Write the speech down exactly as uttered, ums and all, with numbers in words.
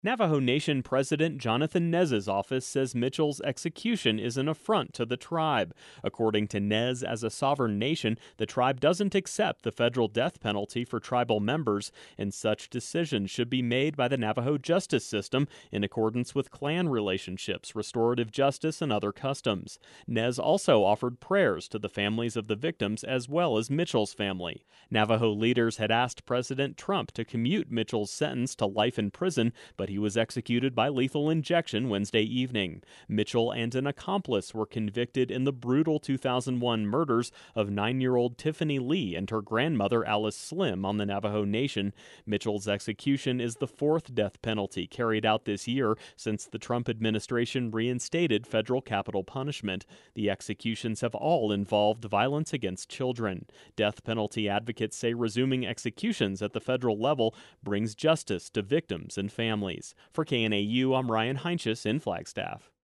Navajo Nation President Jonathan Nez's office says Mitchell's execution is an affront to the tribe. According to Nez, as a sovereign nation, the tribe doesn't accept the federal death penalty for tribal members, and such decisions should be made by the Navajo justice system in accordance with clan relationships, restorative justice, and other customs. Nez also offered prayers to the families of the victims as well as Mitchell's family. Navajo leaders had asked President Trump to commute Mitchell's sentence to life in prison, but he was executed by lethal injection Wednesday evening. Mitchell and an accomplice were convicted in the brutal two thousand one murders of nine-year-old Tiffany Lee and her grandmother Alice Slim on the Navajo Nation. Mitchell's execution is the fourth death penalty carried out this year since the Trump administration reinstated federal capital punishment. The executions have all involved violence against children. Death penalty advocates say resuming executions at the federal level brings justice to victims and families. For K N A U, I'm Ryan Heinches in Flagstaff.